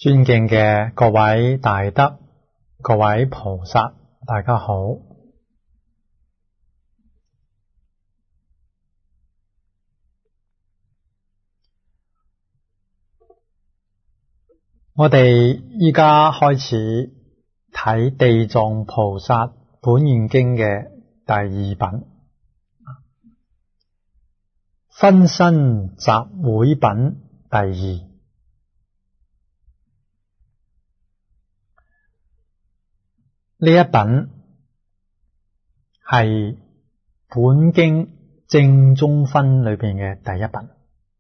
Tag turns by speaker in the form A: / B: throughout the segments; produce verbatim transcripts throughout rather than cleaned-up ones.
A: 尊敬嘅各位大德、各位菩薩，大家好。我哋依家開始睇地藏菩薩本願經嘅第二品，分身集會品第二。呢一品係本經正宗分裏邊嘅第一品。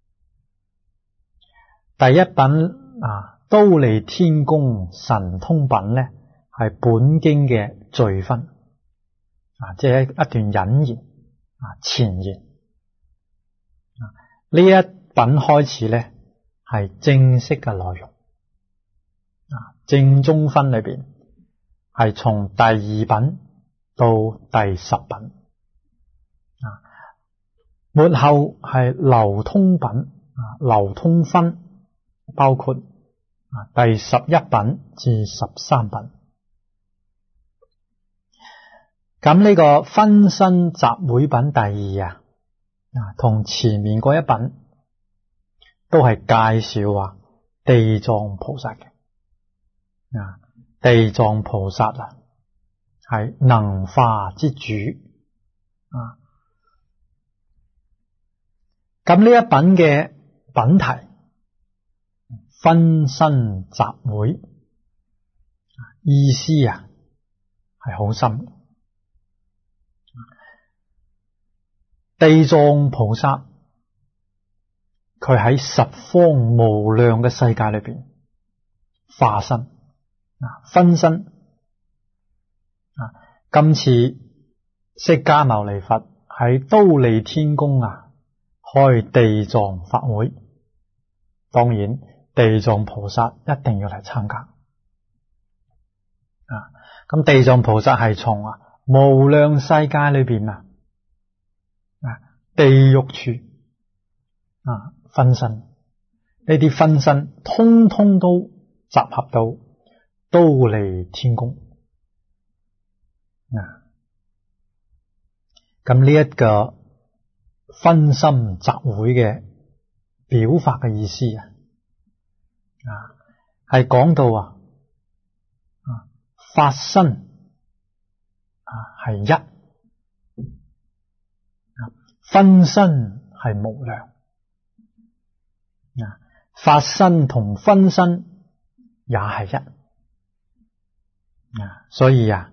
A: 第一品啊，忉利天宮神通品咧，係本經嘅序分啊，即係一段引言啊，前言啊。呢一品開始咧係正式嘅內容啊，正宗分裏邊係從第二品到第十品啊，末後係流通品啊，流通分包括啊第十一品至十三品。咁呢個分身集會品第二啊，啊同前面嗰一品都係介紹啊地藏菩薩嘅啊。地藏菩薩啊，係能化之主啊。咁呢一品嘅品題分身集會，意思啊係好深。地藏菩薩佢喺十方無量嘅世界裏邊化身。分身啊！今次釋迦牟尼佛喺忉利天宮啊開地藏法會，當然地藏菩薩一定要嚟參加啊！咁地藏菩薩係從啊無量世界裏邊啊啊地獄處啊分身，呢啲分身通通都集合到忉利天宮啊，咁呢一個分身集會嘅表法嘅意思啊，啊係講到啊啊法身啊係一啊，分身係無量啊，法身同分身也係一。啊，所以啊，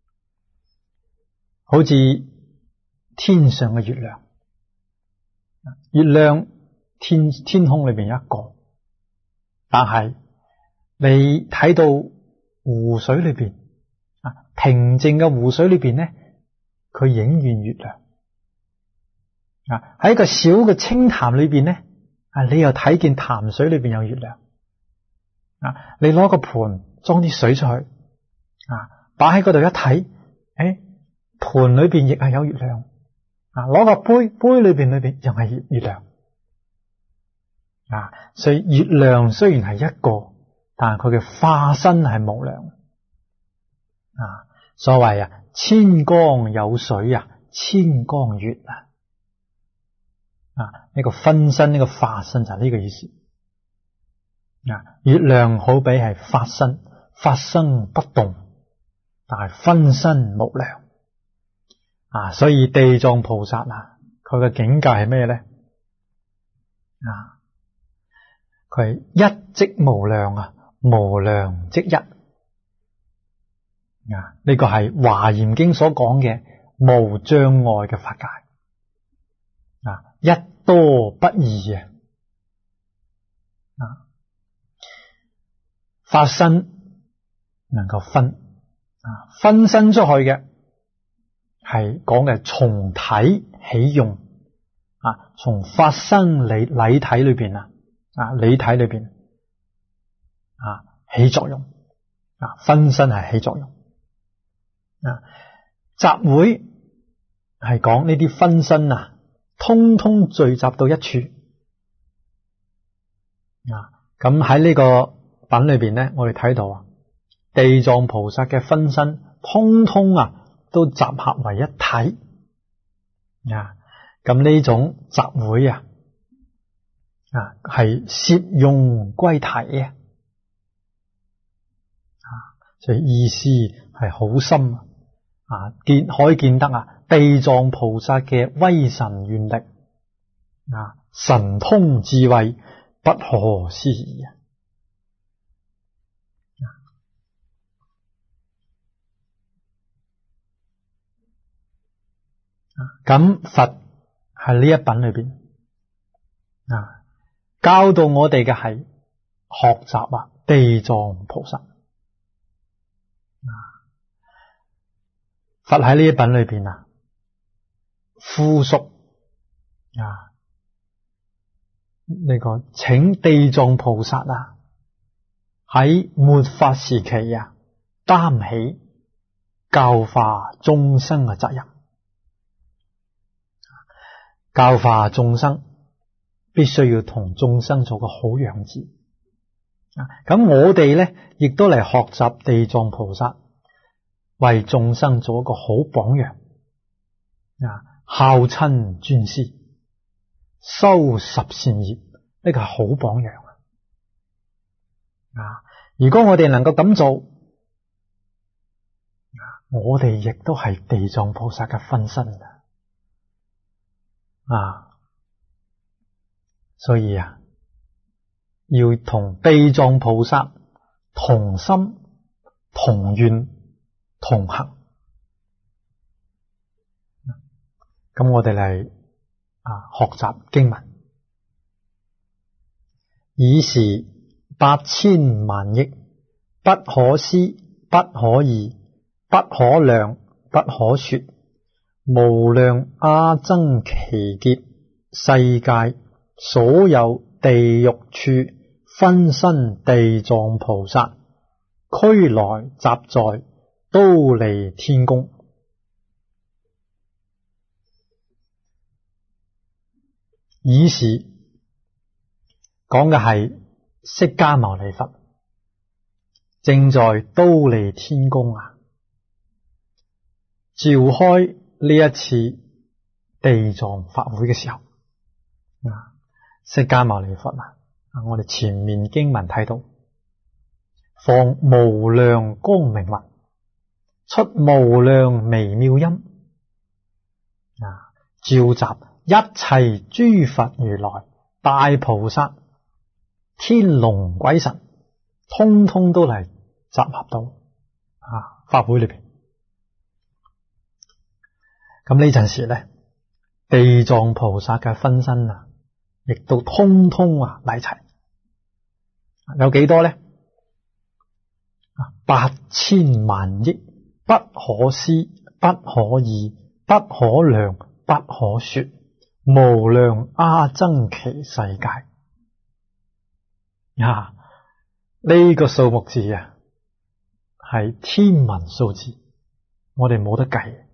A: 好似天上嘅月亮，月亮天天空裏邊一個，但係你睇到湖水裏邊啊，平靜嘅湖水裏邊咧，佢影現月亮啊，喺一個小嘅清潭裏邊咧啊，你又睇見潭水裏邊有月亮啊，你攞個盤裝啲水出去。啊！擺喺嗰度一睇，誒，盤裏邊亦係有月亮。啊，攞個杯，杯裏邊裏邊又係月月亮。啊，所以月亮雖然係一個，但係佢嘅化身係無量。啊，所謂啊，千江有水啊，千江月啊。啊，呢個分身呢個化身就係呢個意思。啊，月亮好比係法身，法身不動。但係分身無量啊，所以地藏菩薩啊，佢嘅境界係咩咧？啊，佢係一即無量啊，無量即一啊，呢個係華嚴經所講嘅無障礙嘅法界啊，一多不異啊，啊，法身能夠分。啊，分身出去嘅係講嘅從體起用啊，從法身理體體裏邊啊啊理體裏邊啊起作用啊，分身係起作用啊，集會係講呢啲分身啊，通通聚集到一處啊，咁喺呢個品裏邊咧，我哋睇到啊，地藏菩薩嘅分身通通啊都集合為一體啊。咁呢種集會啊啊係攝用歸體啊，所以意思係好深啊，見可以見得啊地藏菩薩嘅威神願力啊，神通智慧不可思議啊！咁佛喺呢一品裏邊啊，教導我哋嘅係學習啊地藏菩薩啊。佛喺呢一品裏邊啊，付囑啊呢個請地藏菩薩啊喺末法時期啊擔起教化眾生嘅責任。教化眾生必須要同眾生做個好樣子啊！咁我哋咧亦都嚟學習地藏菩薩，為眾生做一個好榜樣啊！孝親尊師，修十善業，呢個係好榜樣啊！如果我哋能夠咁做，我哋亦都係地藏菩薩嘅分身啊！所以啊，要同地藏菩薩同心、同願、同行。咁我哋嚟啊學習經文，爾時百千萬億，不可思，不可議，不可量，不可說。無量阿僧祇劫世界，所有地獄處分身地藏菩薩，俱來集在忉利天宮。爾時講嘅係釋迦牟尼佛正在忉利天宮啊，召開呢一次地藏法會嘅時候啊，釋迦牟尼佛啊，我哋前面經文睇到，放無量光明雲，出無量微妙音啊，召集一切諸佛如來、大菩薩、天龍鬼神，通通都嚟集合到啊法會裏邊。咁呢陣時咧，地藏菩薩嘅分身啊，亦都通通啊嚟齊，有幾多咧？八千萬億，不可思，不可議，不可量，不可說，無量阿僧祇世界啊！呢個數目字啊，係天文數字，我哋冇得計。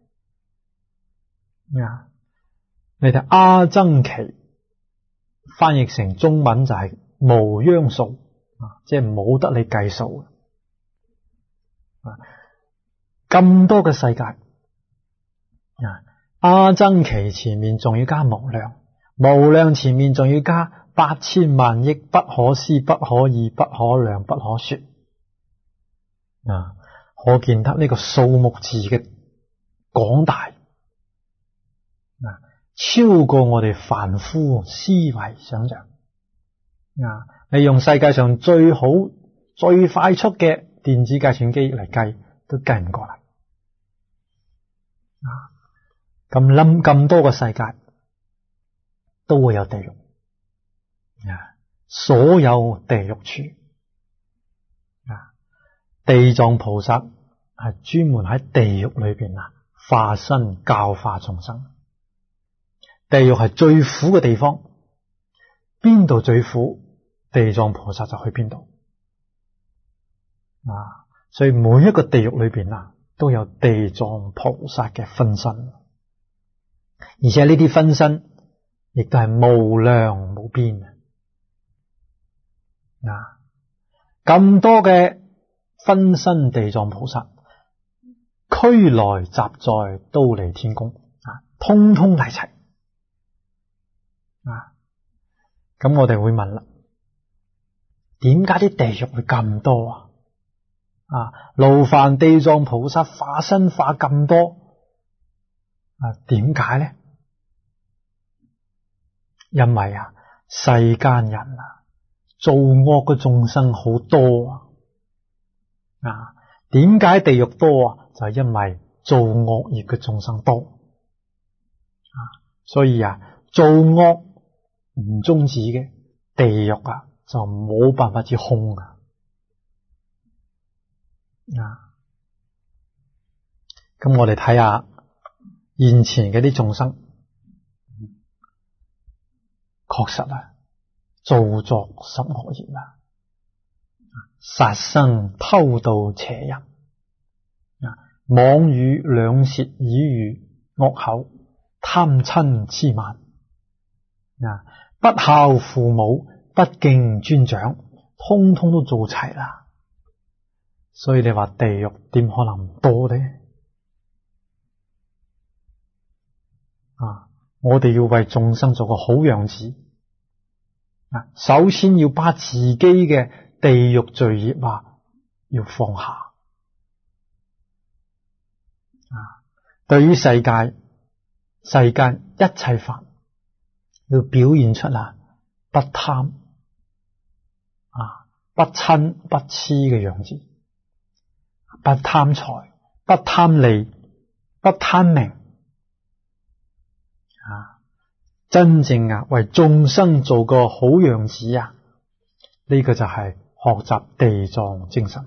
A: 啊！你睇阿僧祇翻譯成中文就係無央數啊，即係冇得你計數啊！咁多嘅世界啊，阿僧祇前面仲要加無量，無量前面仲要加八千萬億，不可思，不可議，不可量，不可說啊！可見得呢個數目字嘅廣大。超過我哋凡夫思維想象啊！你用世界上最好最快速嘅電子計算機嚟計，都計唔過嚟啊！咁冧咁多個世界都會有地獄啊！所有地獄處啊，地藏菩薩係專門喺地獄裏邊啊化身教化眾生。地獄係最苦嘅地方，邊度最苦，地藏菩薩就去邊度啊！所以每一個地獄裏邊啊，都有地藏菩薩嘅分身，而且呢啲分身亦都係無量無邊啊！ 咁多嘅分身地藏菩薩，俱來集在忉利天宮啊，通通嚟齊啊！咁我哋會問啦，點解啲地獄會咁多啊？啊，勞煩地藏菩薩化身化咁多啊？點解咧？因為啊，世間人啊，造惡嘅眾生好多啊！啊，點解地獄多啊？就係因為造惡業嘅眾生多啊，所以啊，造惡唔終止嘅地獄啊，就冇辦法之空啊！啊，咁我哋睇下現前嘅啲眾生，確實啊，造作十惡業啊，殺生、偷盜、邪淫啊，妄語、兩舌、綺語、惡口、貪嗔、癡慢啊，不孝父母、不敬尊長，通通都做齊啦。所以你話地獄點可能唔多呢？啊，我哋要為眾生做個好樣子啊！首先要把自己嘅地獄罪業啊，要放下啊！對於世界世間一切法，要表現出啊不貪啊不嗔不癡嘅樣子。不貪財，不貪利，不貪名啊！真正啊為眾生做個好樣子啊！呢個就係學習地藏精神。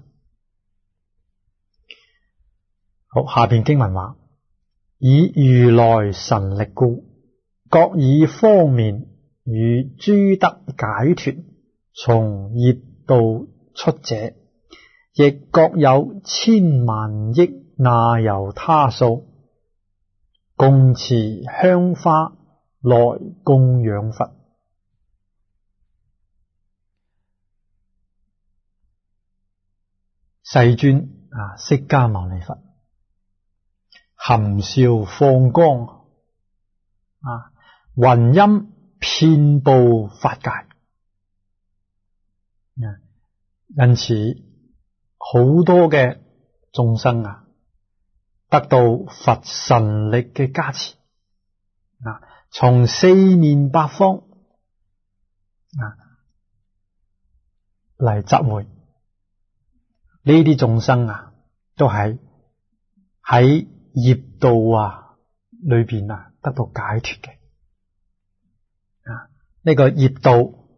A: 好，下邊經文話：以如來神力故，各以方面與諸德解脫，從業道出者，亦各有千萬億那由他數，共持香花來供養佛。世尊啊，釋迦牟尼佛含笑放光啊，雲音遍布法界啊，因此好多嘅眾生啊，得到佛神力嘅加持啊，從四面八方啊嚟集會，呢啲眾生啊，都係喺業道啊裏邊啊得到解脫嘅啊。呢個業道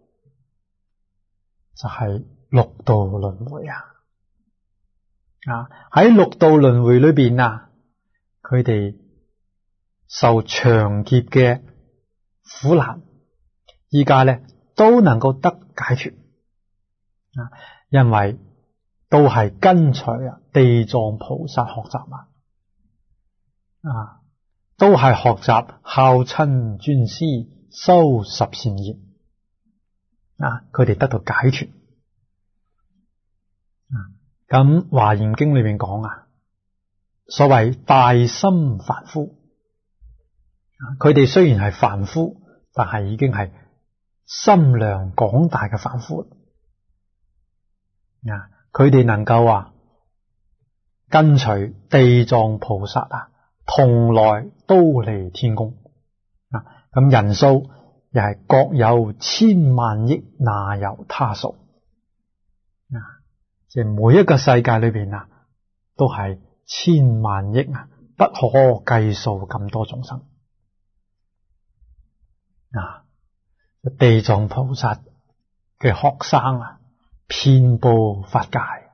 A: 就係六道輪迴啊。啊！喺六道輪迴裏邊啊，佢哋受長劫嘅苦難，依家咧都能夠得解脫啊！因為都係跟隨啊地藏菩薩學習啊，啊，都係學習孝親尊師，修十善業啊，佢哋得到解脫啊。咁華嚴經裏面講啊，所謂大心凡夫，佢哋雖然係凡夫，但係已經係心量廣大嘅凡夫啊！佢哋能夠啊跟隨地藏菩薩啊，同來忉利天宮啊！咁人數又係各有千萬億那由他數啊！即係每一個世界裏邊啊，都係千萬億啊，不可計數咁多眾生啊！地藏菩薩嘅學生啊，遍布法界啊！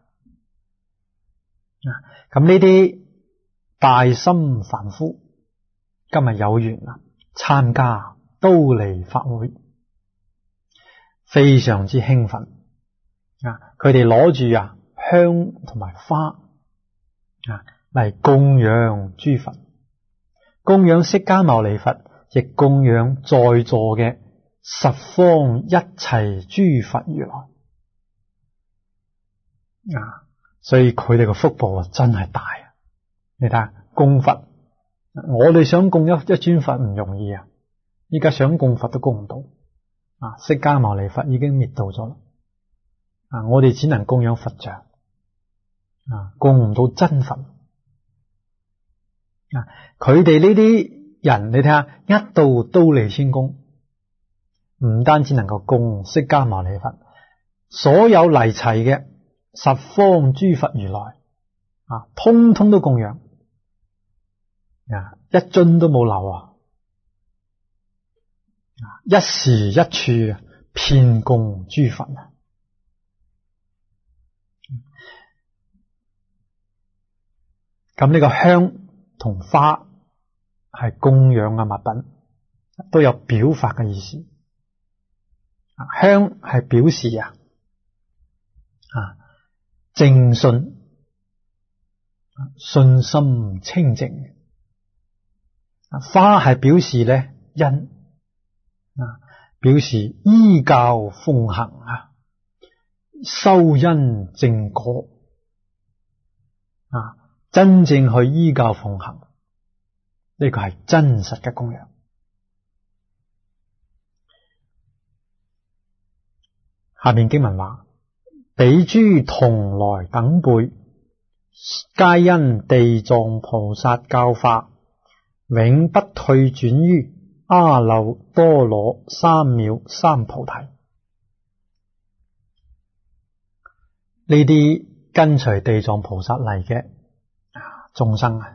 A: 咁呢啲大心凡夫今日有緣啊，參加忉利法會，非常之興奮。啊！佢哋攞住啊香同埋花啊嚟供養諸佛，供養釋迦牟尼佛，亦供養在座嘅十方一切諸佛如來。 啊，所以佢哋嘅福報真係大啊！你睇下供佛，我哋想供一一尊佛唔容易啊，依家想供佛都供唔到啊！釋迦牟尼佛已經滅度咗啦，啊，我哋只能供養佛像啊，供唔到真佛啊！佢哋呢啲人，你睇下一到忉利天宮，唔單止能夠供釋迦牟尼佛，所有嚟齊嘅十方諸佛如來啊，通通都供養啊，一尊都冇漏啊！一時一處遍供諸佛啊！咁呢個香同花係供養嘅物品，都有表法嘅意思。香係表示啊啊正信，信心清淨。花係表示咧因啊，表示依教奉行啊，修因正果啊，真正去依教奉行，呢個係真實嘅供養。下面經文話：彼諸同來等輩，皆因地藏菩薩教化，永不退轉於阿耨多羅三藐三菩提。呢啲跟隨地藏菩薩嚟嘅眾生啊，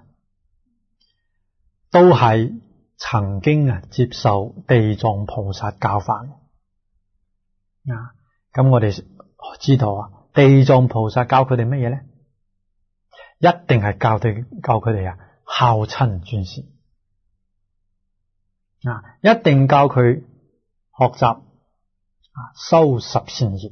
A: 都係曾經啊接受地藏菩薩教法啊。咁我哋知道啊，地藏菩薩教佢哋乜嘢咧？一定係教佢教佢哋啊孝親尊師啊，一定教佢學習啊修十善業。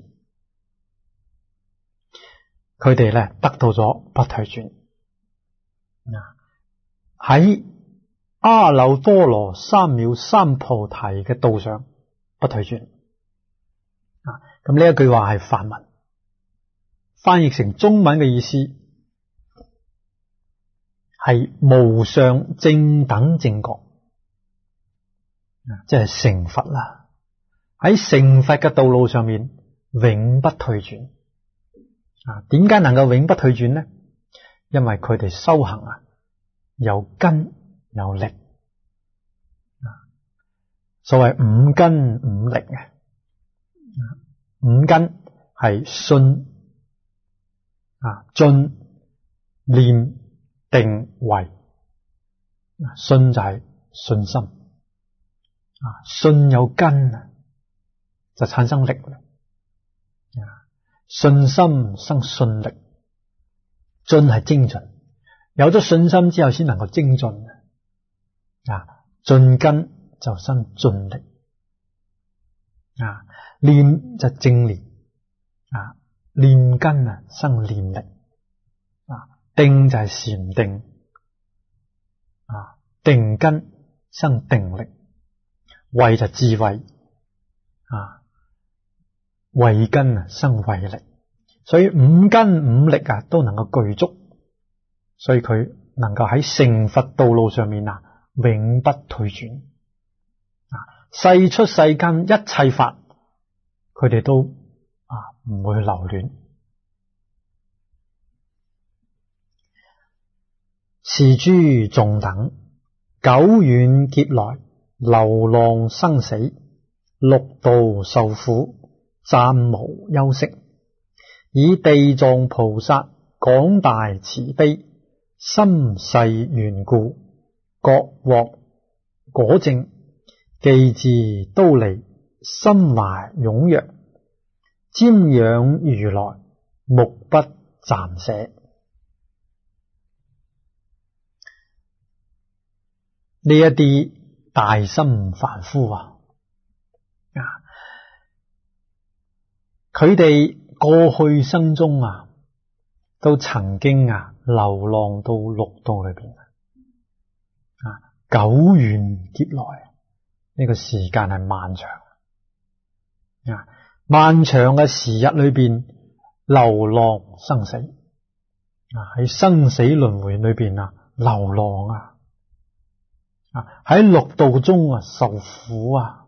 A: 佢哋咧得到咗不退轉啊，喺阿耨多羅三藐三菩提嘅道上不退轉啊。咁呢一句話係梵文，翻譯成中文嘅意思係無上正等正覺，即係成佛啦。喺成佛嘅道路上面永不退轉啊！點解能夠永不退轉呢？因為佢哋修行啊有根有力啊，所謂五根五力啊。五根係信啊、進、念、定、慧。信就係信心啊，信有根啊，就產生力量啊。信心生信力，進係精進，有咗信心之後先能夠精進啊。進根就生進力啊。念就正念啊，念根啊生念力啊，定就係禪定啊，定根生定力，慧就智慧啊，慧根啊生慧力，所以五根五力啊都能夠具足，所以佢能夠喺成佛道路上面啊永不退轉啊，世出世間一切法，佢哋都啊唔會去留戀。是諸眾等久遠劫來流浪生死，六道受苦，暫無休息，以地藏菩薩廣大慈悲，心誓緣故，各獲果證，既至忉利，心懷踴躍，瞻仰如來，目不暫捨。呢一啲大心凡夫啊，佢哋過去生中啊，都曾經啊流浪到六道裏邊啊，久遠劫來，呢個時間係漫長啊，漫長嘅時日裏邊， 流浪生死啊，喺生死輪迴裏邊啊流浪啊，啊喺六道中啊受苦啊，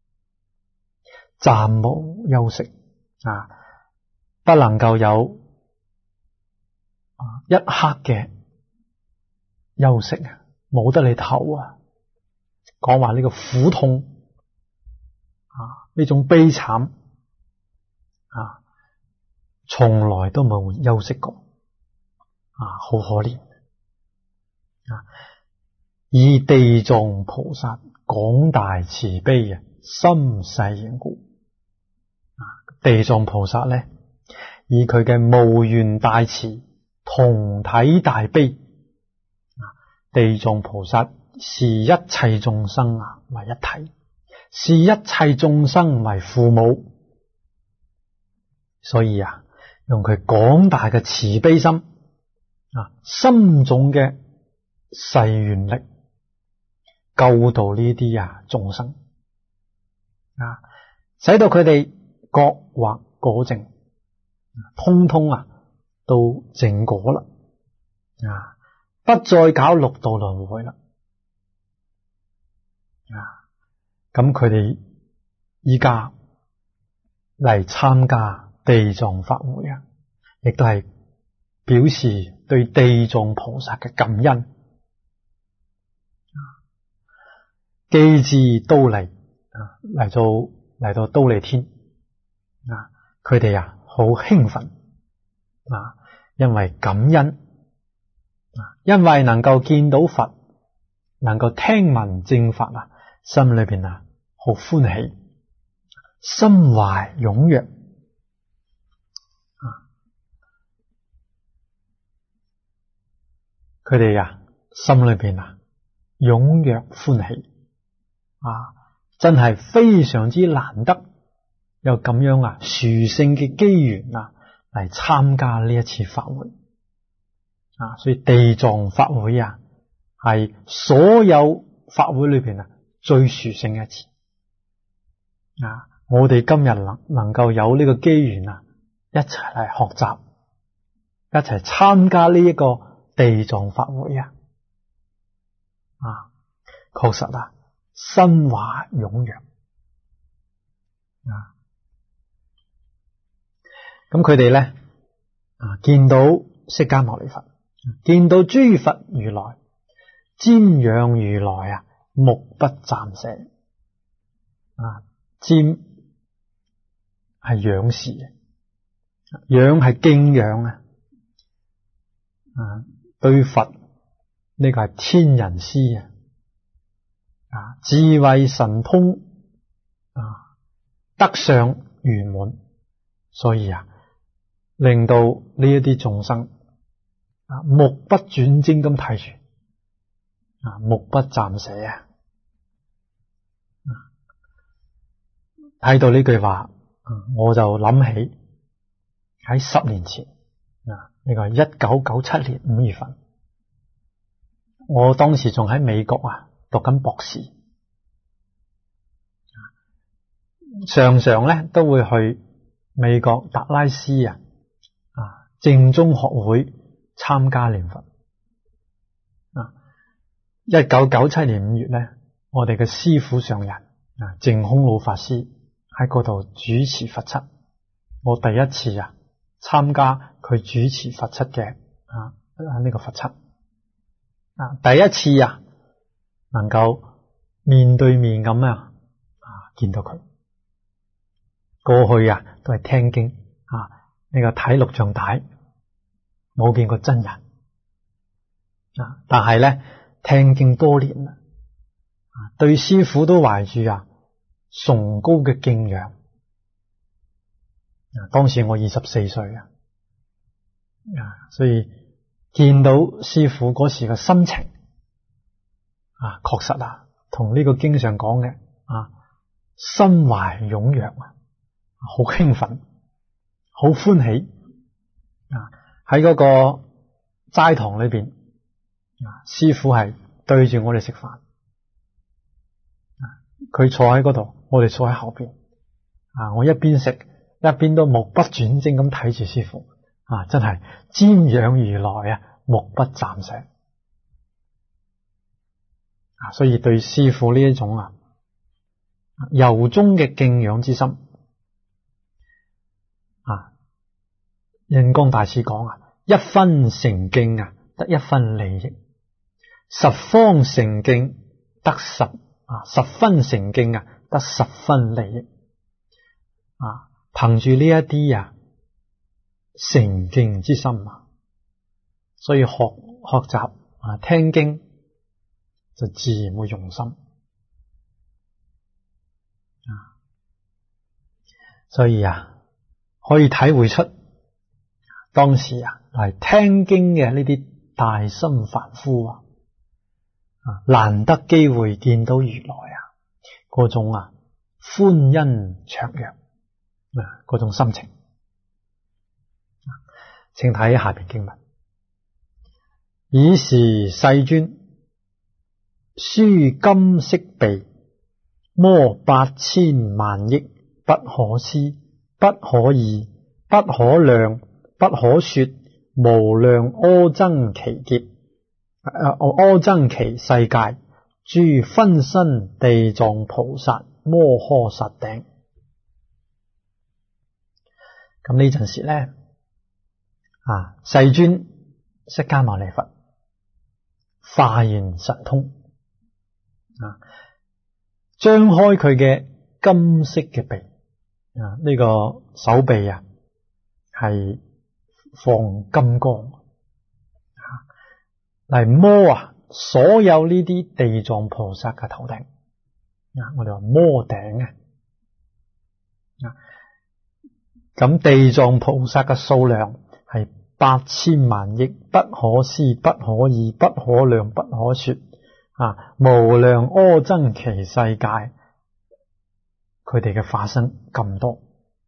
A: 暫無休息啊，不能夠有啊一刻嘅休息啊，冇得你唞啊。講話呢個苦痛啊，呢種悲慘啊，從來都冇休息過啊，好可憐啊！以地藏菩薩廣大慈悲啊，心世緣故啊，地藏菩薩咧，以佢嘅無緣大慈、同體大悲啊，地藏菩薩視一切眾生啊為一體，視一切眾生為父母，所以啊，用佢廣大嘅慈悲心啊，深重嘅誓願力，救度呢啲啊眾生啊，使到佢哋覺惑果證，通通啊都證果啦啊，不再搞六道輪迴啦。啊！咁佢哋依家嚟參加地藏法會啊，亦都係表示對地藏菩薩嘅感恩。既至忉利啊，嚟到嚟到忉利天啊，佢哋啊好興奮啊，因為感恩啊，因為能夠見到佛，能夠聽聞正法啊。心裏邊啊，好歡喜，心懷踴躍啊！佢哋啊，心裏邊啊，踴躍歡喜啊！真係非常之難得有咁樣啊殊勝嘅機緣啊，嚟參加呢一次法會啊！所以地藏法會啊，係所有法會裏邊啊，最殊勝嘅一次啊！我哋今日能能夠有呢個機緣啊，一齊嚟學習，一齊參加呢一個地藏法會啊！啊，確實啊，心懷踴躍啊！咁佢哋咧啊，見到釋迦牟尼佛，見到諸佛如來，瞻仰如來啊！目不暫捨啊！瞻係仰視嘅，仰係敬仰啊！啊，對佛呢個係天人師啊！啊，智慧神通啊，德相圓滿，所以啊，令到呢一啲眾生啊目不轉睛咁睇住啊，目不暫捨啊！睇到呢句話，我就諗起喺十年前啊，呢個係一九九七年五月份，我當時仲喺美國啊讀緊博士，常常咧都會去美國達拉斯啊啊正宗學會參加念佛啊。一九九七年五月咧，我哋嘅師父上人啊淨空老法師喺嗰度主持佛七，我第一次啊參加佢主持佛七嘅啊呢個佛七啊，第一次啊能夠面對面咁啊啊見到佢。過去啊都係聽經啊呢個睇錄像帶，冇見過真人啊，但係咧聽經多年啦，啊對師父都懷住啊崇高嘅敬仰。啊，當時我二十四歲啊，啊，所以見到師父嗰時嘅心情啊，確實啊，同呢個經上講嘅啊，心懷踴躍啊，好興奮，好歡喜啊！喺嗰個齋堂裏邊，啊，師父係對住我哋食飯，啊，佢坐喺嗰度。我哋坐喺後邊啊，我一邊食一邊都目不轉睛咁睇住師父啊，真係瞻仰如來啊，目不暫捨啊！所以對師父呢一種啊由衷嘅敬仰之心啊，印光大師講啊，一分誠敬啊，得一分利益；十方誠敬得十啊，十分誠敬啊，得十分利益啊！憑住呢一啲啊誠敬之心啊，所以學學習啊聽經就自然會用心啊，所以啊可以體會出當時啊嚟聽經嘅呢啲大心凡夫啊，啊難得機會見到如來啊嗰種啊歡欣雀躍啊嗰種心情。請睇下邊經文，爾時世尊書金色臂，摩八千萬億，不可思，不可議，不可量，不可說，無量阿僧祇劫，啊、阿僧祇世界，諸分身地藏菩薩摩訶薩頂。咁呢陣時咧，啊，世尊釋迦牟尼佛化現神通，啊，張開佢嘅金色嘅臂，啊，呢、這個手臂啊係放金光，啊，嚟摩啊所有呢啲地藏菩薩嘅頭頂，啊，我哋話摩頂啊，啊，咁地藏菩薩嘅數量係八千萬億，不可思，不可議，不可量，不可說啊！無量阿僧祇世界，佢哋嘅化身咁多。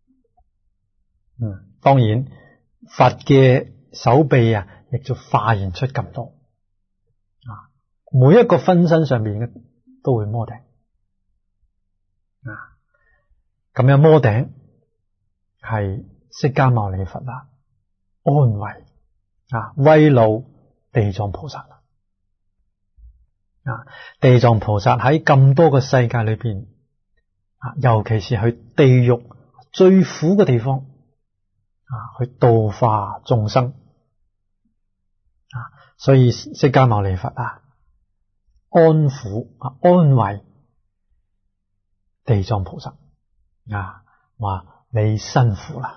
A: 嗯，當然佛嘅手臂啊，亦就化現出咁多啊！每一個分身上面嘅都會摩頂啊！咁樣摩頂係釋迦牟尼佛啊安慰啊慰勞地藏菩薩啊！地藏菩薩喺咁多個世界裏邊啊，尤其是去地獄最苦嘅地方啊，去度化眾生啊，所以釋迦牟尼佛啊安撫啊安慰地藏菩薩啊，話你辛苦啦。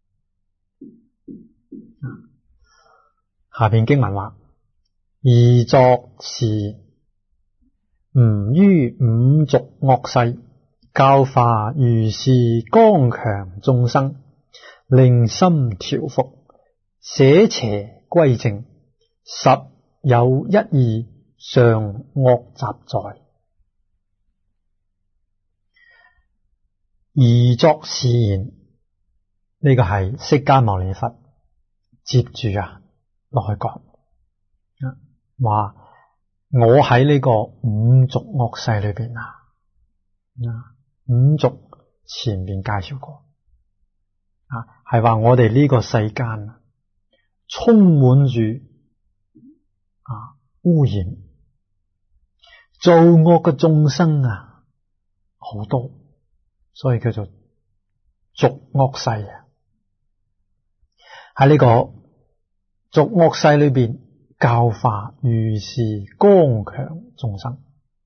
A: 下邊經文話：而作是吾於五濁惡世，教化如是剛強眾生，令心調伏，捨邪歸正，實有一義，常惡雜在。而作是言，呢、這個係釋迦牟尼佛接住啊落去講，話我喺呢個五濁惡世裏邊啊，五濁前面介紹過啊，係話我哋呢個世間啊充滿住啊污染，造惡嘅眾生啊好多，所以叫做濁惡世啊。喺呢個濁惡世裏邊教化如是剛強眾生，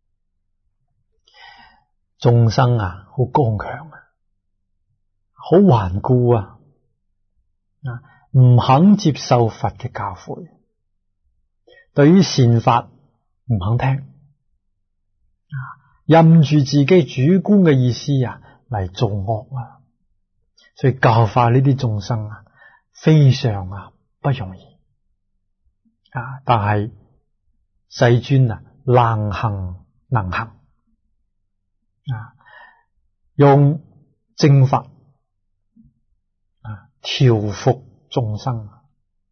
A: 眾生啊好剛強啊，好頑固啊，啊唔肯接受佛嘅教誨，對於善法唔肯聽，啊任住自己主觀嘅意思啊嚟做惡啊，所以教化呢啲眾生啊非常啊不容易啊！但係世尊啊能行能行啊，用正法啊調伏眾生啊，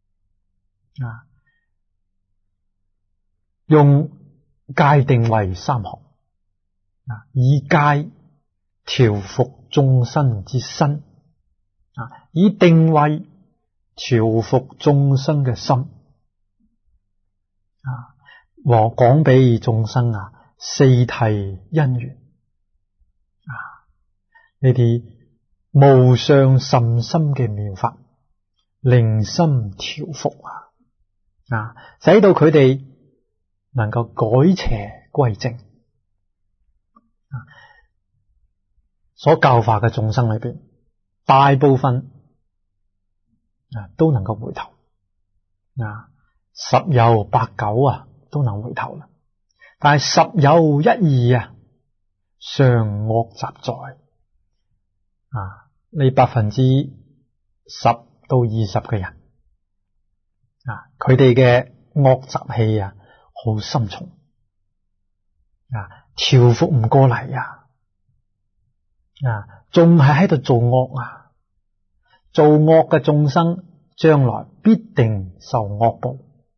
A: 用戒定為三學啊，以戒調伏眾生之身啊，以定慧調伏眾生嘅心啊，和講俾眾生啊四諦因緣啊，呢啲無上甚深嘅妙法，令心調伏啊，啊，使到佢哋能夠改邪歸正啊。所教化嘅眾生裏邊，大部分啊都能夠回頭啊，十有八九啊都能回頭啦。但係十有一二啊，尚惡習在啊，呢百分之十到二十嘅人啊，佢哋嘅惡習氣啊好深重啊，調伏唔過嚟啊，啊，仲係喺度做惡啊，做惡嘅眾生將來必定受惡報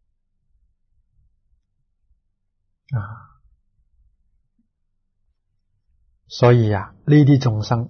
A: 啊！所以啊，呢啲眾生，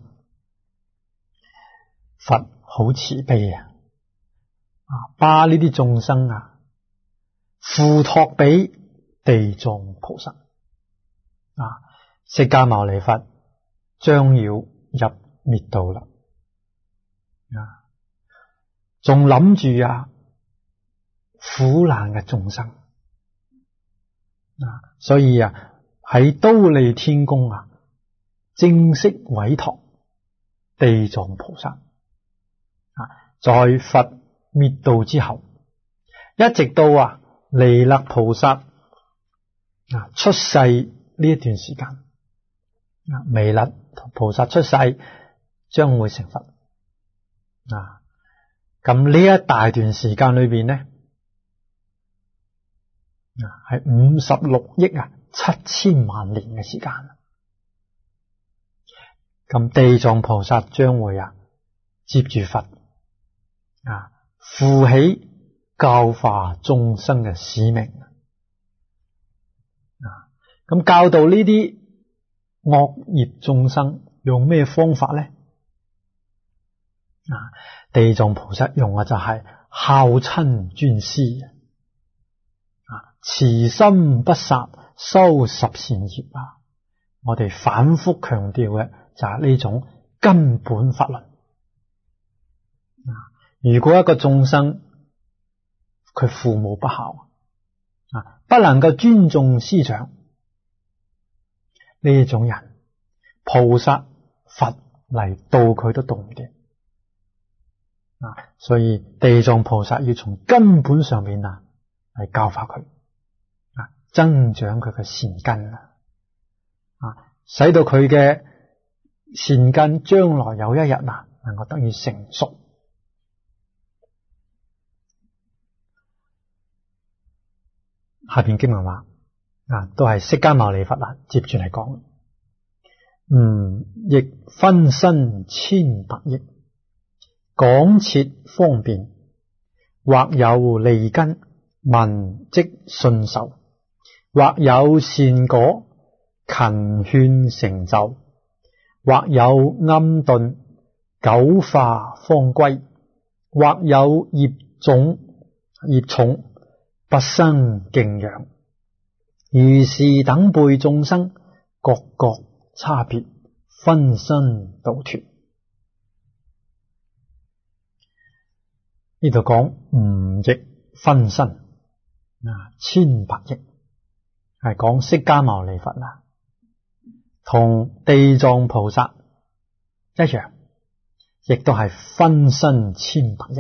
A: 佛好慈悲啊！啊，把呢啲眾生啊，付託俾地藏菩薩啊，釋迦牟尼佛將要入滅道啦，啊，仲諗住啊苦難嘅眾生啊，所以啊喺忉利天宮啊正式委託地藏菩薩啊，在佛滅道之後，一直到啊彌勒菩薩啊出世呢一段時間啊，彌勒菩薩出世將會成佛啊。咁呢一大段時間裏邊呢，啊係五十六億啊七千萬年嘅時間。咁地藏菩薩將會啊接住佛啊負起教化眾生嘅使命啊。咁教導呢啲惡業眾生用咩方法咧？啊，地藏菩薩用嘅就係孝親尊師啊，慈心不殺，修十善業啊。我哋反覆強調嘅就係呢種根本法論啊。如果一個眾生佢父母不孝啊，不能夠尊重師長，呢種人菩薩佛嚟度佢都度唔掂啊。所以地藏菩薩要從根本上面啊嚟教化佢啊，增長佢嘅善根啊，啊，使到佢嘅善根將來有一日啊能夠得以成熟。下邊經文話啊，都係釋迦牟尼佛啊接住嚟講，嗯，亦分身千百億，廣設方便，或有利根，聞即信受；或有善果，勤勸成就；或有暗頓，久化方歸；或有業種業重，不生敬仰。如是等輩眾生，各各差別，分身度脫。呢度講五億分身啊，千百億，係講釋迦牟尼佛啊，同地藏菩薩一樣，亦都係分身千百億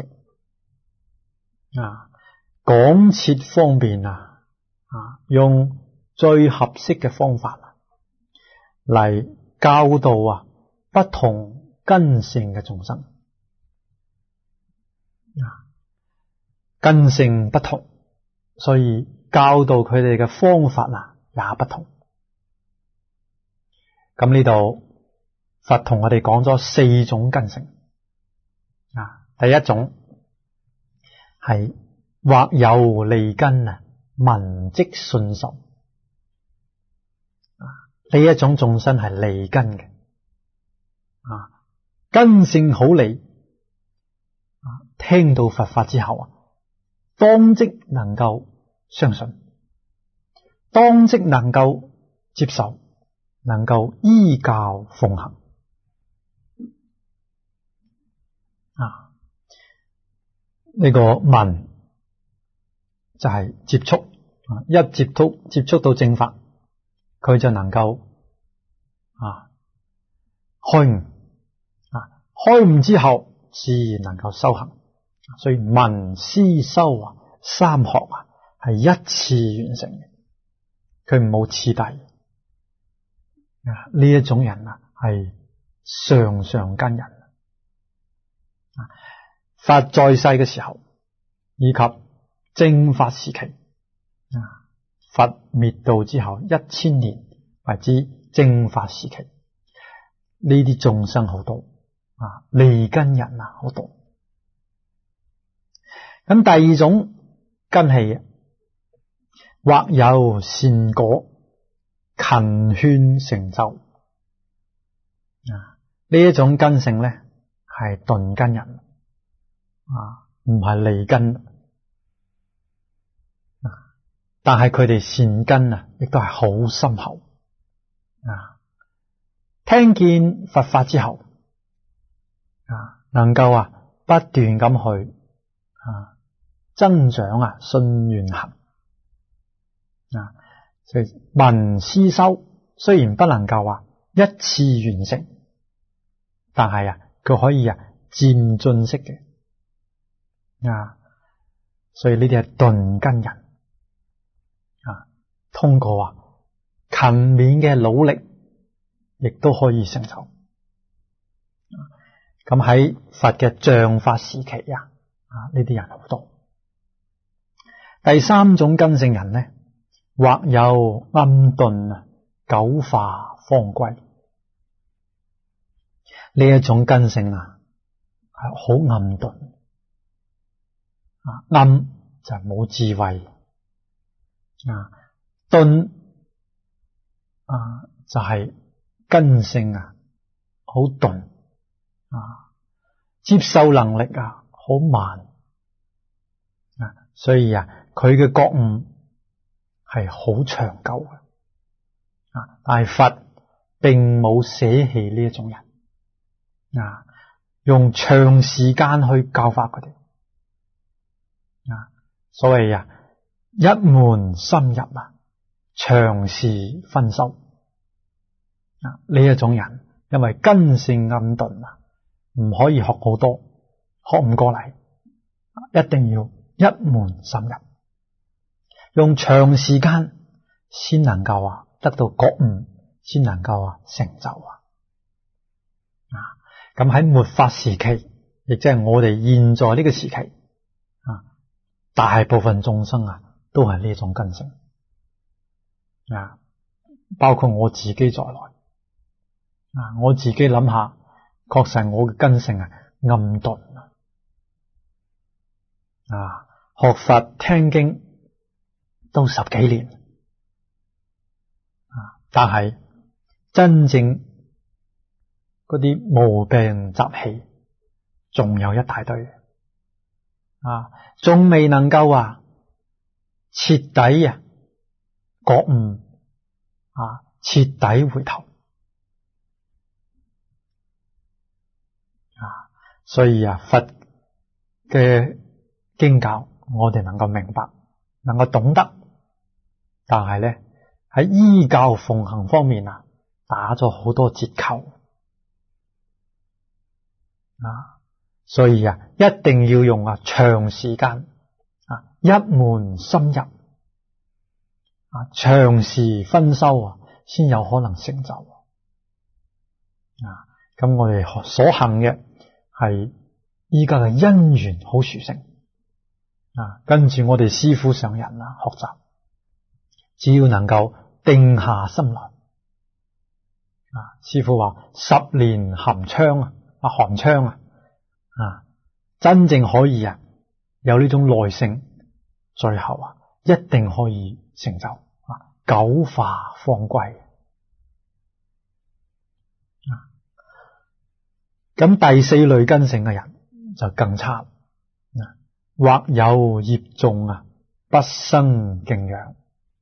A: 啊，廣設方便啊，啊，用最合適嘅方法嚟教導啊不同根性嘅眾生啊，根性不同，所以教導佢哋嘅方法啊也不同。咁呢度佛同我哋講咗四種根性啊，第一種係或有利根啊，聞即信受啊，呢一種眾生係利根嘅啊，根性好利聽到佛法之後啊，當即能夠相信，當即能夠接受，能夠依教奉行啊。呢個聞就係接觸，一接觸接觸到正法，佢就能夠啊開悟啊，開悟之後自然能夠修行。所以聞思修啊，三學啊係一次完成嘅，佢冇次第啊。呢一種人啊係上上根人啊。佛在世嘅時候，以及正法時期啊，佛滅度之後一千年為之正法時期，呢啲眾生好多啊，利根人啊好多。咁第二種根器，或有善果，勤勸成就啊。呢一種根性咧係鈍根人啊，唔係利根啊。但係佢哋善根啊，亦都係好深厚啊。聽見佛法之後啊，能夠啊不斷咁去啊。增長啊，信願行啊，所以聞思修雖然不能夠話一次完成，但係啊，佢可以啊漸進式嘅啊，所以呢啲係鈍根人啊，通過啊勤勉嘅努力，亦都可以成就。咁喺佛嘅像法時期啊，啊呢啲人好多。第三種根性人呢，或有暗頓啊，久化方歸。呢一種根性啊，係好暗頓啊，暗就係冇智慧啊，頓啊就係根性啊，好鈍啊，接受能力啊好慢啊，所以啊。佢嘅覺悟係好長久嘅啊，但係佛並冇捨棄呢一種人啊，用長時間去教化佢哋啊。所謂啊，一門深入啊，長時熏修啊。呢一種人因為根性暗鈍啊，唔可以學好多，學唔過嚟，一定要一門深入。用長時間先能夠啊得到覺悟，先能夠啊成就啊。啊，咁喺末法時期，亦即係我哋現在呢個時期啊，大部分眾生啊都係呢種根性啊，包括我自己在內啊。我自己諗下，確實我嘅根性啊暗鈍啊，學佛聽經都十幾年啊，但係真正嗰啲毛病習氣仲有一大堆啊，仲未能夠啊徹底啊覺悟啊，徹底回頭啊。所以啊，佛嘅經教我哋能夠明白，能夠懂得。但係咧喺依教奉行方面啊，打咗好多折扣啊，所以啊，一定要用啊長時間啊，一門深入啊，長時熏修啊，先有可能成就啊。咁我哋所行嘅係依家嘅因緣好殊勝啊，跟住我哋師父上人啊學習。只要能夠定下心來啊，師父話十年寒窗啊，啊寒窗啊，啊真正可以啊有呢種耐性，最後啊一定可以成就啊，久化方歸啊。咁第四類根性嘅人就更差或有業重啊，不生敬仰。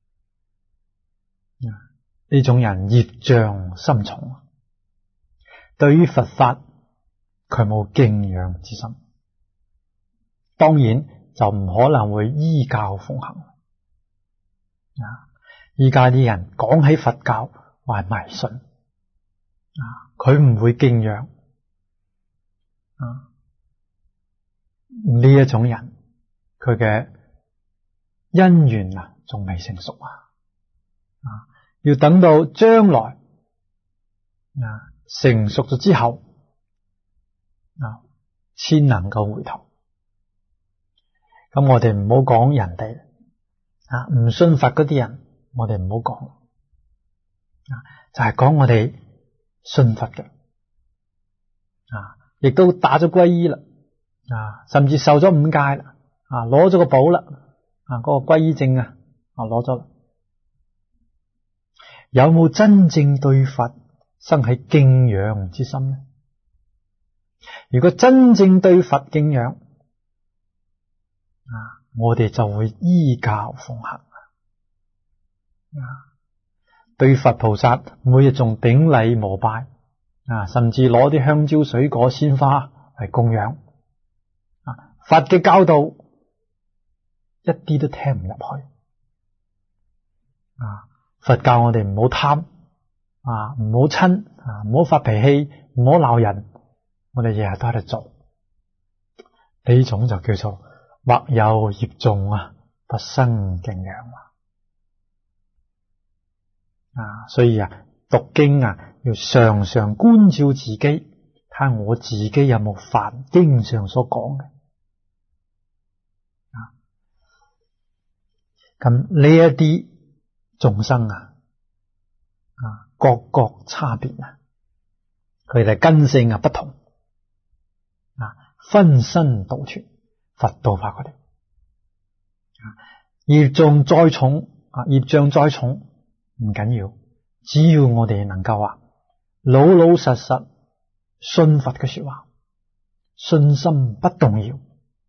A: 呢種人業障深重，對於佛法佢冇敬仰之心，當然就唔可能會依教奉行。啊，依家啲人講起佛教話係迷信，啊，佢唔會敬仰。啊，呢一種人佢嘅因緣啊仲未成熟啊，啊，要等到將來啊成熟咗之後啊，先能夠回頭。咁我哋唔好講人哋啊，唔信佛嗰啲人，我哋唔好講啊，就係講我哋信佛嘅啊，亦都打咗皈依啦啊，甚至受咗五戒啦啊，攞咗個寶啦啊，嗰個皈依證啊啊攞咗啦。有冇真正對佛生起敬仰之心呢？如果真正對佛敬仰啊，我哋就會依教奉行啊，對佛菩薩每日仲頂禮膜拜啊，甚至攞啲香蕉水果鮮花嚟供養啊。佛嘅教導一啲都聽唔入去啊。佛教我哋唔好貪啊，唔好嗔啊，唔好發脾氣，唔好鬧人，我哋日日都喺度做，呢種就叫做或有業重啊，不生敬仰啊。所以啊，讀經啊，要常常觀照自己，睇下我自己有冇犯經上所講嘅啊。咁呢一啲眾生啊，啊各各差別啊，佢哋根性啊不同啊，分身度脫，佛度化佢哋。業障再重啊，業障再重唔緊要，只要我哋能夠啊老老實實信佛嘅說話，信心不動搖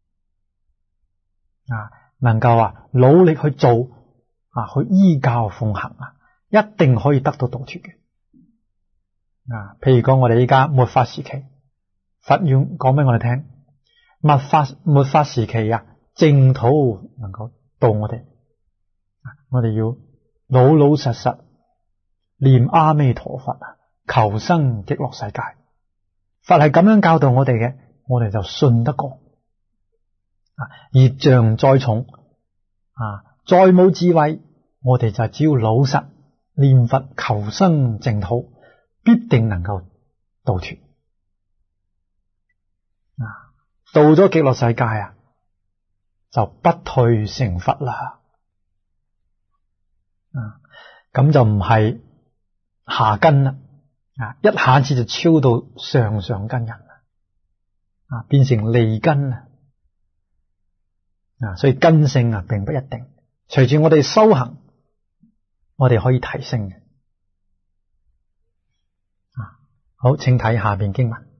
A: 啊，能夠啊努力去做啊，去依教奉行啊，一定可以得到度脫嘅啊。譬如講我哋依家末法時期，佛要講俾我哋聽，末法末法時期啊，淨土能夠度我哋，我哋要老老實實念阿彌陀佛啊，求生極樂世界。佛係咁樣教導我哋嘅，我哋就信得過啊。業障再重啊，再冇智慧，我哋就只要老實念佛求生淨土，必定能夠度脫啊。到咗極樂世界啊，就不退成佛啦啊。咁就唔係下根啦啊，一下子就超到上上根人啦啊，變成利根啦啊。所以根性啊並不一定，隨住我哋修行，我哋可以提升嘅啊。好，請睇下邊經文：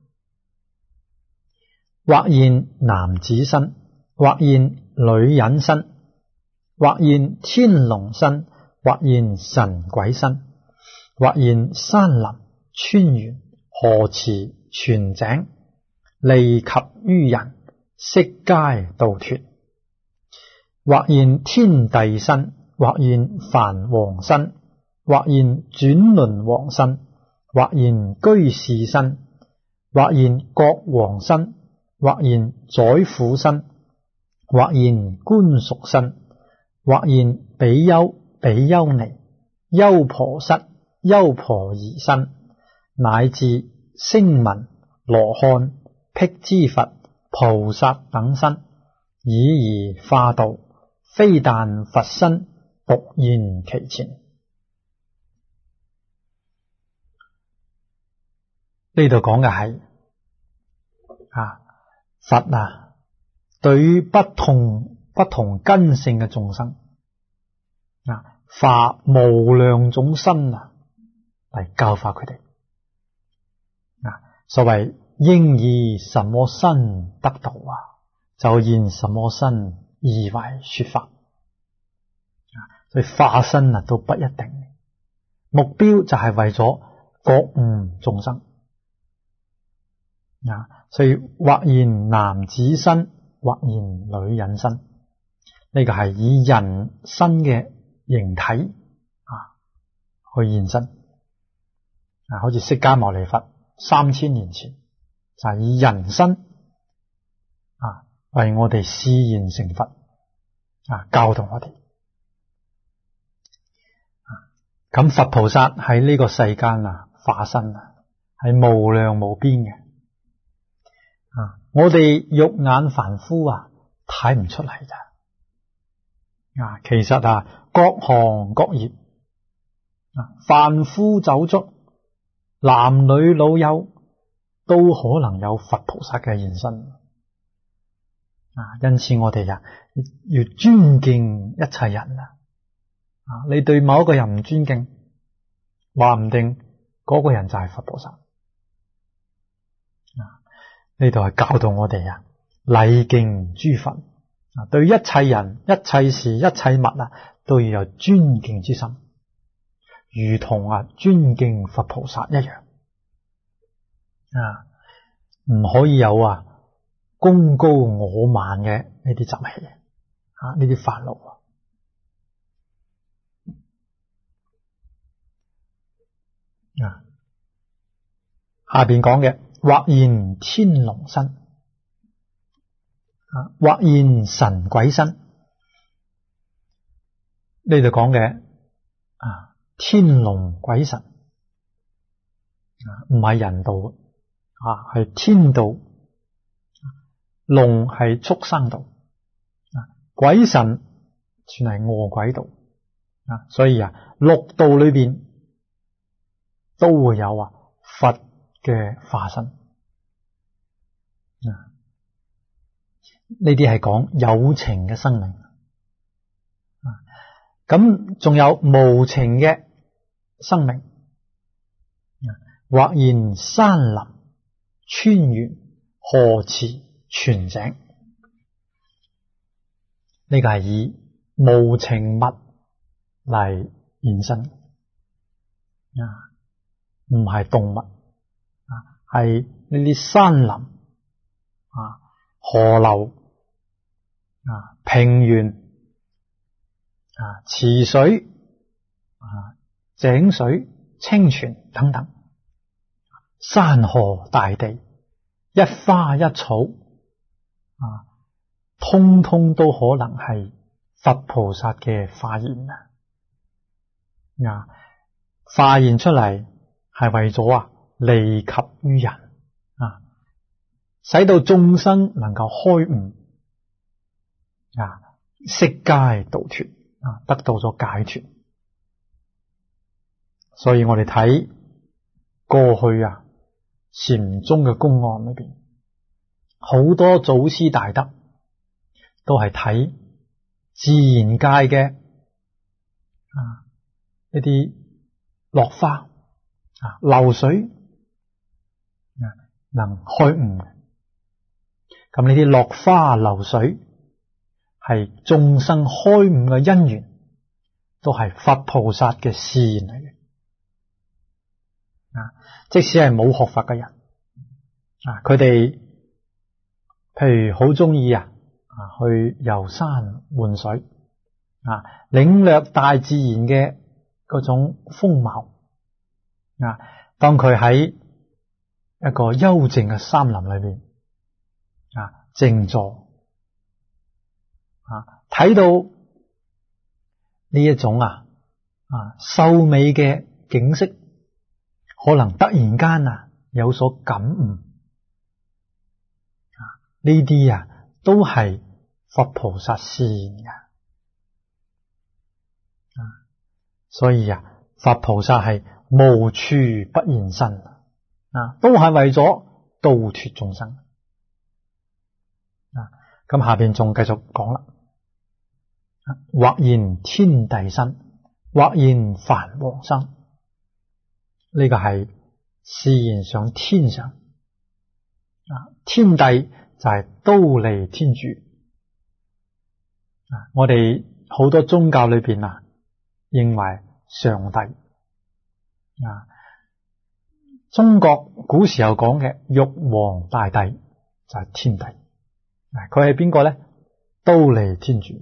A: 或現男子身，或現女人身，或現天龍身，或現神鬼身，或現山林川原河池泉井，利及於人，悉皆度脫。或現天帝身，或現梵王身，或現轉輪王身，或現居士身，或現國王身，或現宰輔身，或現官屬身，或現比丘、比丘尼、優婆塞、優婆夷身，乃至聲聞、羅漢、辟支佛、菩薩等身，以而化度，非但佛身獨現其前。呢度講嘅係啊，佛啊，對於不同不同根性嘅眾生啊，化無量種身啊嚟教化佢哋啊。所謂應以什麼身得度啊， 就現什麼身以為說法。所以化身啊都不一定，目標就係為咗覺悟眾生啊。所以或現男子身，或現女人身，呢、這個係以人身嘅形體啊去現身啊，好似釋迦牟尼佛三千年前就係以人身啊為我哋示現成佛啊，教導我哋。咁佛菩薩喺呢個世間啊化身啊係無量無邊嘅啊，我哋肉眼凡夫啊睇唔出嚟咋啊，其實啊各行各業啊凡夫走卒男女老幼都可能有佛菩薩嘅現身啊，因此我哋啊越尊敬一切人啊。啊！你對某一個人唔尊敬，話唔定嗰個人就係佛菩薩。啊！呢度係教導我哋啊，禮敬諸佛啊，對一切人、一切事、一切物啊，都要有尊敬之心，如同啊尊敬佛菩薩一樣。啊！唔可以有啊功高我慢嘅呢啲習氣啊，呢啲煩惱。啊！下邊講嘅或現天龍身啊，或現神鬼身。呢度講嘅啊，天龍鬼神啊，唔係人道啊，係天道。龍係畜生道啊，鬼神算係餓鬼道啊，所以啊，六道裏邊都會有啊佛嘅化身啊，呢啲係講有情嘅生命啊，咁仲有無情嘅生命啊，或現山林、川原、河池、泉井，呢個係以無情物嚟現身啊。唔係動物啊，係呢啲山林啊、河流啊、平原啊、池水啊、井水、清泉等等，山河大地、一花一草啊，通通都可能係佛菩薩嘅化現啊！啊，化現出嚟。係為咗啊利及於人啊，使到眾生能夠開悟啊，悉皆度脫啊，得到咗解脫。所以我哋睇過去啊禪宗嘅公案裏邊，好多祖師大德都係睇自然界嘅啊一啲落花。啊，流水啊，能開悟嘅。咁呢啲落花流水係眾生開悟嘅因緣，都係佛菩薩嘅示現嚟嘅。啊，即使係冇學佛嘅人啊，佢哋譬如好中意啊啊去遊山玩水啊，領略大自然嘅嗰種風貌。啊！當佢喺一個幽靜嘅山林裏邊啊，靜坐啊，睇到呢一種啊啊秀美嘅景色，可能突然間啊有所感悟啊，呢啲啊都係佛菩薩示現嘅啊，所以啊，佛菩薩係無處不現身啊，都係為咗度脫眾生啊。咁下邊仲繼續講啦，或現天帝身，或現梵王身，呢、這個係示現上天上啊。天帝就係忉利天主。啊，我哋好多宗教裏邊啊，認為上帝啊，中國古時候講嘅玉皇大帝就係天帝。啊，佢係邊個咧？忉利天主。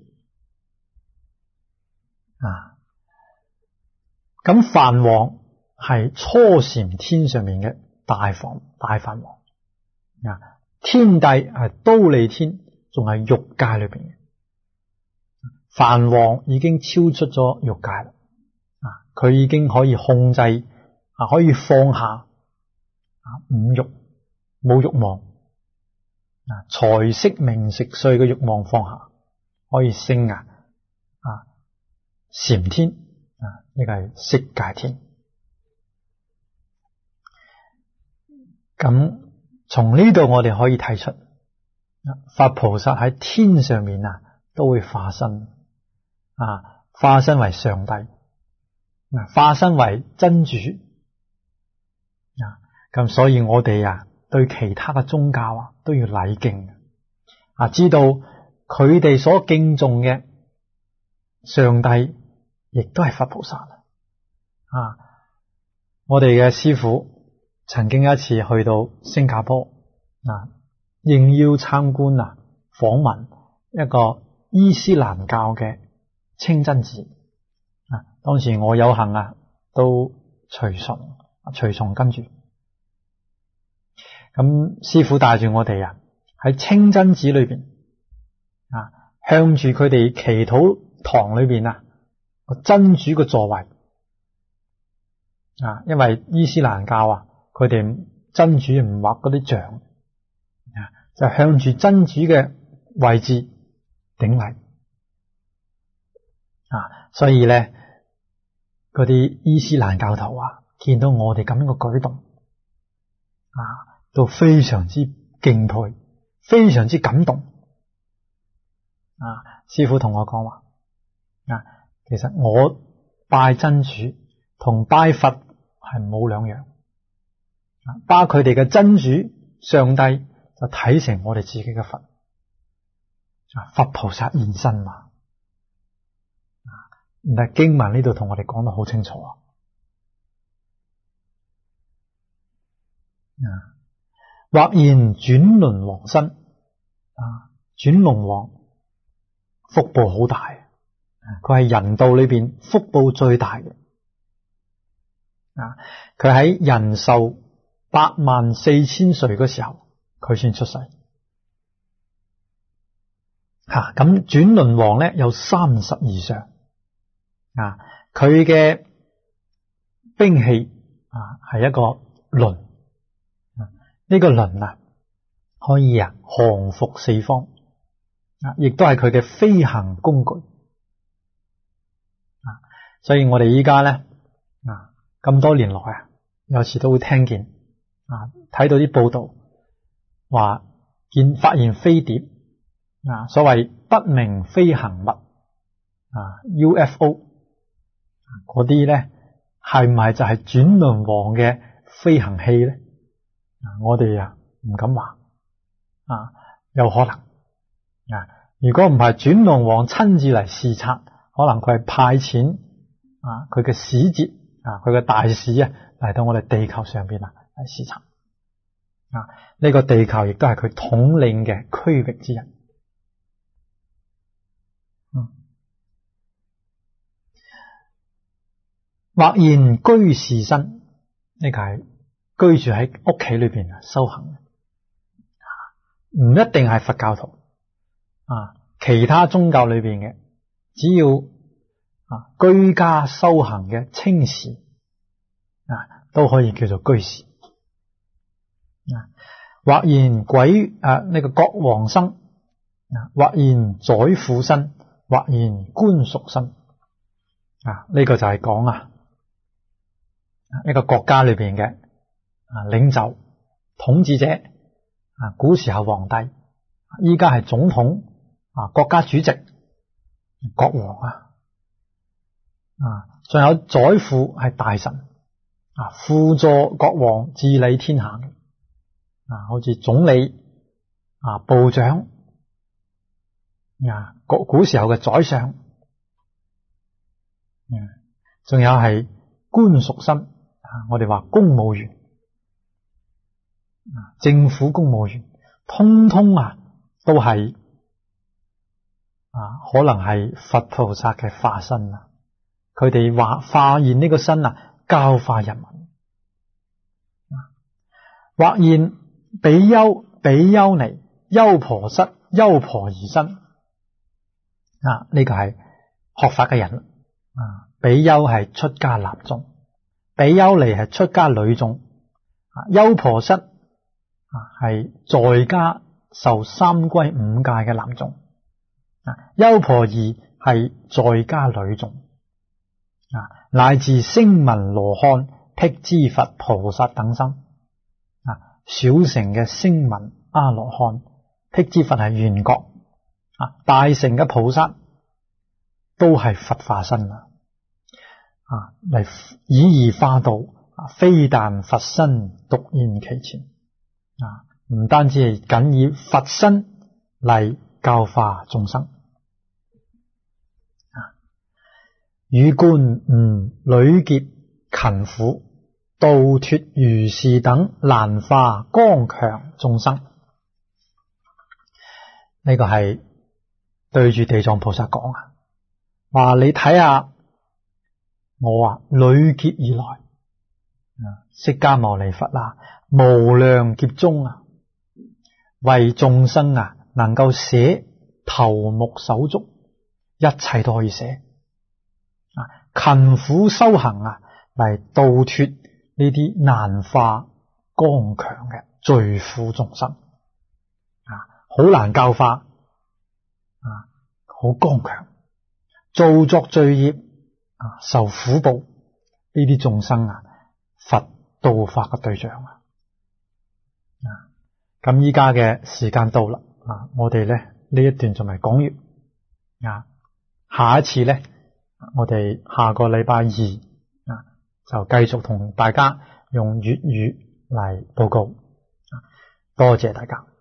A: 啊，咁梵王係初禪天上面嘅大梵大梵王。啊，天帝係忉利天，仲係欲界裏邊嘅。梵王已經超出咗欲界啦。啊，佢已經可以控制啊，可以放下啊五欲，冇欲望啊，財色名食睡嘅欲望放下，可以升啊啊禪天啊，呢個係色界天。咁從呢度我哋可以睇出，佛菩薩喺天上面啊都會化身啊，化身為上帝，化身為真主啊。咁所以我哋啊對其他嘅宗教啊都要禮敬啊，知道佢哋所敬重嘅上帝亦都係佛菩薩啊。我哋嘅師父曾經一次去到新加坡啊，應邀參觀啊訪問一個伊斯蘭教嘅清真寺啊。當時我有幸啊都隨從隨從跟住，咁師父帶住我哋啊喺清真寺裏邊啊，向住佢哋祈禱堂裏邊啊個真主嘅座位啊，因為伊斯蘭教啊佢哋真主唔畫嗰啲像啊，就向住真主嘅位置頂禮啊。所以咧嗰啲伊斯蘭教徒啊見到我哋咁樣嘅舉動啊，都非常之敬佩，非常之感動啊。師父同我講話啊，其實我拜真主同拜佛係冇兩樣。拜佢哋嘅真主上帝就睇成我哋自己嘅佛，佛菩薩現身嘛。但係經文呢度同我哋講得好清楚啊。或言轉輪王身啊，轉輪王福報好大，佢係人道裏邊福報最大嘅啊。佢喺人壽八萬四千歲嗰時候，佢先出世。吓，咁轉輪王咧有三十二相啊，佢嘅兵器啊係一個輪，呢、這個輪啊可以啊降伏四方啊，亦都係佢嘅飛行工具啊。所以我哋依家咧啊咁多年來啊，有時都會聽見。啊！睇到啲報道，話見發現飛碟啊，所謂不明飛行物啊 U F O 嗰啲咧，係唔係就係轉輪王嘅飛行器咧？啊，我哋啊唔敢話啊，有可能啊。如果唔係轉輪王親自嚟視察，可能佢係派遣啊佢嘅使節啊佢嘅大使啊嚟到我哋地球上邊啊。係視察啊！呢個地球亦都係佢統領嘅區域之一。嗯，或言居士身，呢個係居住喺屋企裏邊啊修行，唔一定係佛教徒啊，其他宗教裏邊嘅，只要啊居家修行嘅清士啊，都可以叫做居士。啊，或言鬼啊呢、這個國王身啊，或言宰父身，或言官屬身啊，呢、這個就係講啊一個國家裏邊嘅啊領袖統治者啊，古時候皇帝，依家係總統啊，國家主席國王啊啊，仲有宰父係大臣啊，輔助國王治理天下嘅。啊，好似總理啊部長啊古古時候嘅宰相，仲有係官屬身啊，我哋話公務員啊，政府公務員，通通啊都係啊可能係佛菩薩嘅化身啊，佢哋話化現呢個身啊，教化人民。或現比丘、比丘尼、優婆塞、優婆夷身啊，呢個係學法嘅人啊。比丘係出家男眾，比丘尼係出家女眾，啊，優婆塞啊係在家受三歸五戒嘅男眾，啊，優婆夷係在家女眾，啊，乃至聲聞羅漢、辟支佛、菩薩等身。小乘嘅聲聞阿羅漢，辟支佛係緣覺啊，大乘嘅菩薩都係佛化身啊，啊嚟以義化道啊，非但佛身獨現其前啊，唔單止係僅以佛身嚟教化眾生啊，與觀吾累劫勤苦，度脫如是等難化剛強眾生。呢個係對住地藏菩薩講啊，話你睇下我啊，累劫以來，釋迦牟尼佛啊，無量劫中啊，為眾生啊能夠捨頭目手足，一切都可以捨啊，勤苦修行啊，嚟度脫呢啲難化剛強嘅罪苦眾生啊，好難教化啊，好剛強，造作罪業啊，受苦報，呢啲眾生啊，佛度化嘅對象啊。咁依家嘅時間到啦啊，我哋咧呢一段仲未講完啊，下一次咧，我哋下個禮拜二。就繼續同大家用粵語嚟報告，多謝大家。